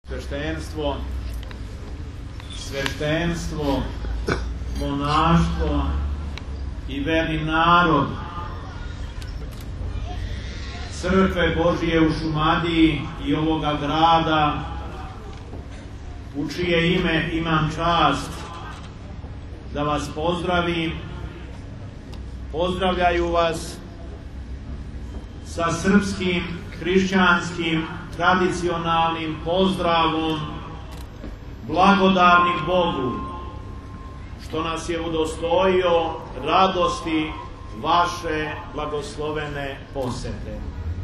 sveštenstvo, monaštvo i verni narod Crkve Božije u Šumadiji i ovoga grada, u čije ime imam čast da vas pozdravim. Pozdravljaju vas sa srpskim, hrišćanskim, tradicionalnim pozdravom, blagodarni Bogu, što nas je udostojio radosti vaše blagoslovene posete.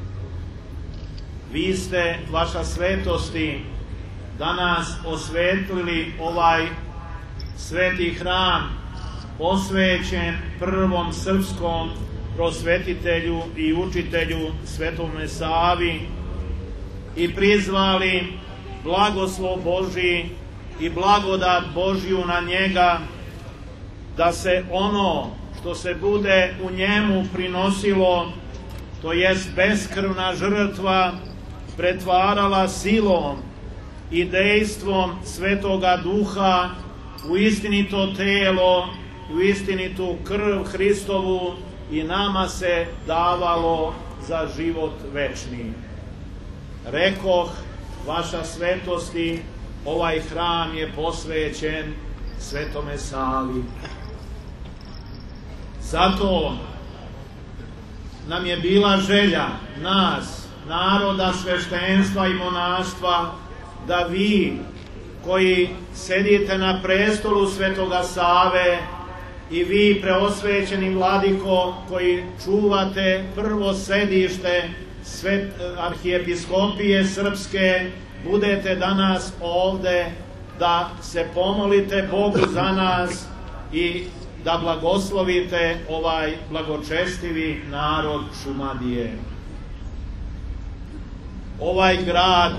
Vi ste, vaša svetosti, danas osvetlili ovaj sveti hram, posvećen prvom srpskom prosvetitelju i učitelju Svetome Savi, i prizvali blagoslov Božji i blagodat Božju na njega, da se ono što se bude u njemu prinosilo, to jest beskrvna žrtva, pretvarala silom i dejstvom Svetoga Duha u istinito telo, u istinitu krv Hristovu, i nama se davalo za život večni. Rekoh, vaša svetosti, ovaj hram je posvećen Svetome Savi. Zato nam je bila želja nas, naroda, sveštenstva i monaštva, da vi koji sedite na prestolu Svetoga Save i vi, preosvećeni vladiko, koji čuvate prvo sedište arhijepiskopije srpske, budete danas ovde da se pomolite Bogu za nas i da blagoslovite ovaj blagočestivi narod Šumadije. Ovaj grad,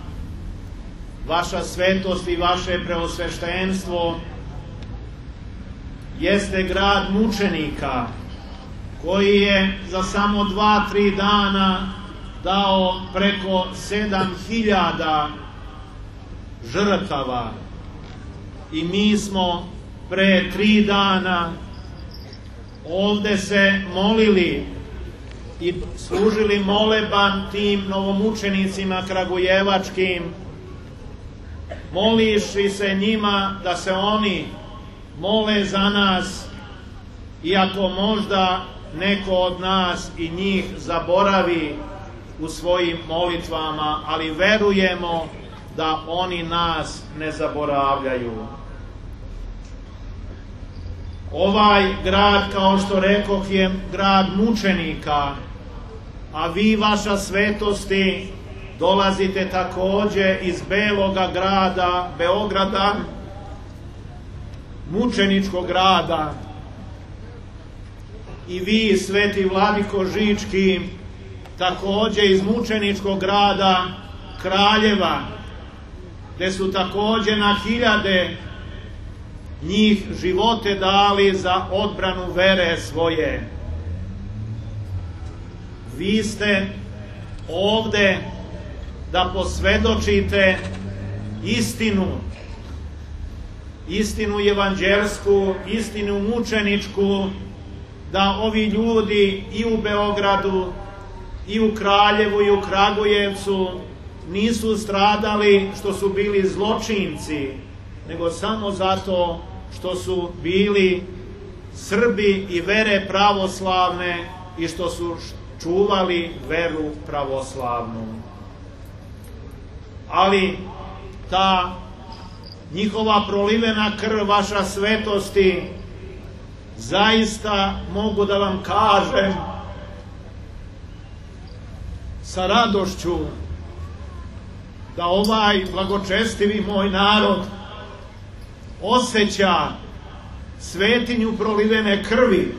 vaša svetost i vaše preosveštenstvo, jeste grad mučenika, koji je za samo 2-3 dana dao preko 7.000 žrtava. I mi smo pre 3 dana ovde se molili i služili moleban tim novomučenicima kragujevačkim, moliši se njima da se oni mole za nas, iako možda neko od nas i njih zaboravi u svojim molitvama, ali verujemo da oni nas ne zaboravljaju. Ovaj grad, kao što rekoh, je grad mučenika, a vi, vaša svetosti, dolazite takođe iz Beloga grada, Beograda, mučeničkog grada. I vi, sveti vladiko Žički, takođe iz mučeničkog grada Kraljeva, gde su takođe na hiljade njih živote dali za odbranu vere svoje. Vi ste ovde da posvedočite istinu, istinu evanđelsku, istinu mučeničku, da ovi ljudi i u Beogradu, i u Kraljevu, i u Kragujevcu nisu stradali što su bili zločinci, nego samo zato što su bili Srbi i vere pravoslavne i što su čuvali veru pravoslavnu. Ali ta njihova prolivena krv, vaša svetosti, zaista mogu da vam kažem sa radošću da ovaj blagočestivi moj narod osjeća svetinju prolivene krvi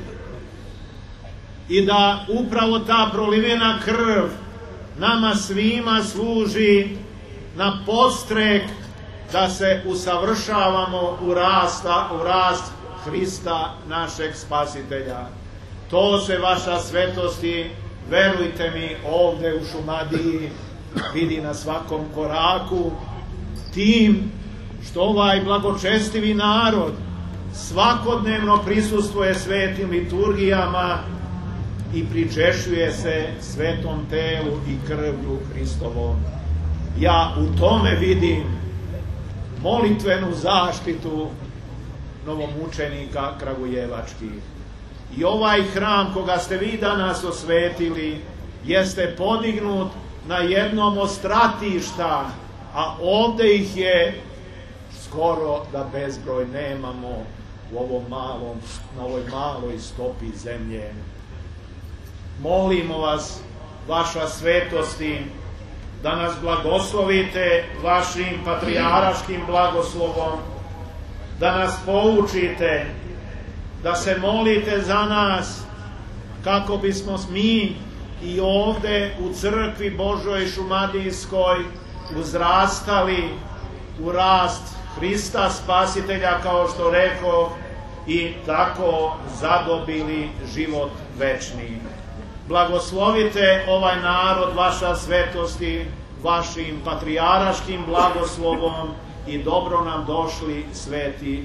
i da upravo ta prolivena krv nama svima služi na podstrek da se usavršavamo u rast Hrista, našeg Spasitelja. To se, vaša svetosti, verujte mi, ovde u Šumadiji vidi na svakom koraku tim što ovaj blagočestivi narod svakodnevno prisustvuje svetim liturgijama i pričešćuje se svetom telu i krvlju Hristovom. Ja u tome vidim molitvenu zaštitu novomučenika kragujevačkih. I ovaj hram koga ste vi danas osvetili jeste podignut na jednom od stratišta, a ovde ih je skoro da bezbroj nemamo na ovoj maloj stopi zemlje. Molimo vas, vaša svetosti, da nas blagoslovite vašim patrijaraškim blagoslovom, da nas poučite, da se molite za nas kako bismo mi i ovde u crkvi Božoj šumadijskoj uzrastali u rast Hrista Spasitelja, kao što rekao, i tako zadobili život večni. Blagoslovite ovaj narod, vaša svetosti, vašim patrijaraškim blagoslovom i dobro nam došli sveti